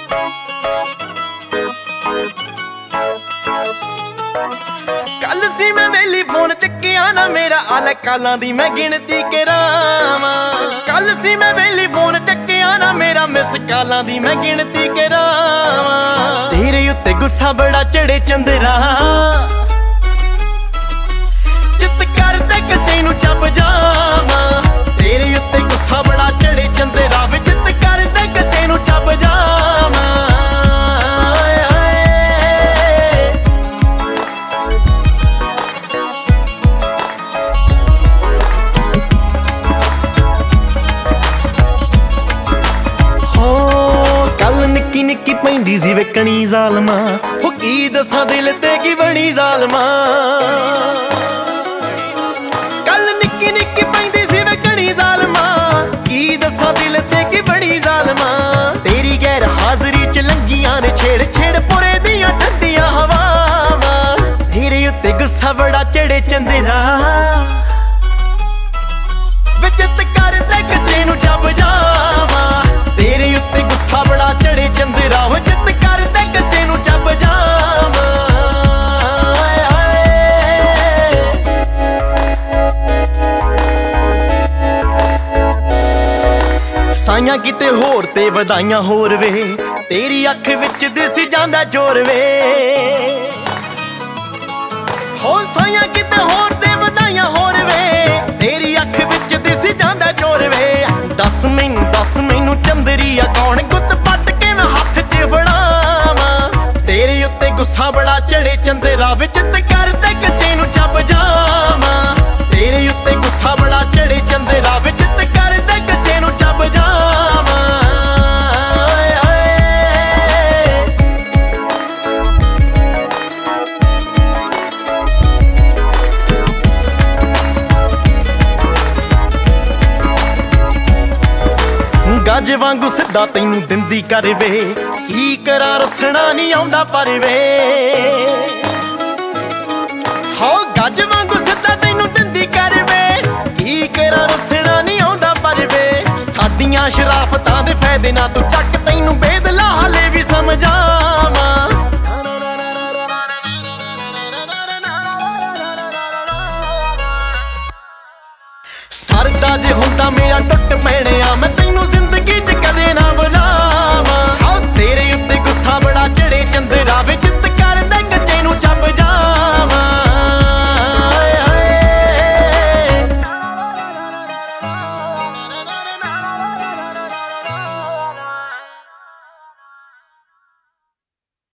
कल सी मैं वेली फोन चक्किया ना मेरा आले कालां दी मैं गिनती करावां। कल सी मैं वेली फोन चक्किया ना मेरा मिस कालां दी मैं गिनती करावां। तेरे उत्ते गुस्सा बड़ा चढ़े चंदरा, चित करदे कि तैनूं जब जावां। तेरे उत्ते गुस्सा बड़ा चढ़े चंदरा, वे चित करदे कि तैनूं जब जावां। निक्की निक्की पैंदी सी वेकणी ज़ालमा, हो की दसां दिल ते की बनी ज़ालमा। कल निक्की निक्की पैंदी सी वेकणी ज़ालमा, की दसां दिल ते की बनी ज़ालमा। तेरी गैर हाज़री च लंघियां ने छेड़ छेड़ पुरे दियां ठंडियां हवावां। तेरे उत्ते गुस्सा बड़ा चढ़े चंदरा, वे चित करदे कि तैनूं जब जावां। तेरे उत्ते गुस्सा बड़ा चढ़े चंदरा, वे चित करदे कि तैनूं जब जावां। साइयां किते होर ते वधाइयां होर वे, तेरी अख विच दिस जांदा जोर वे। हो साइयां किते होर ते वधाइयां होर वे, तेरी अख विच दिस जांदा जोर वे। दस मैनू चंदरिया कौन गुत्त पट के मैं हत्थ च फड़ावां। तेरे उत्ते गुस्सा बड़ा चढ़े चंदरा, वे चित करदे कि तैनूं जब जावां। तेरे उत्ते गुस्सा बड़ा चढ़े चंदरा, वे चित करदे कि तैनूं जब जावां। गज वांगू सिद्धा तैनूं दिंदी कर वे, की करा रसना नहीं आउंदा पर वे। हो गज वांगू सिद्धा तैनूं दिंदी कर वे, की करा रसना नहीं आउंदा पर वे। साडियां शराफतां दे फायदे ना तू चक, तैनूं बेदला हाले भी समझावां। सरदा जे हुंदा मेरा टुट पैणिया,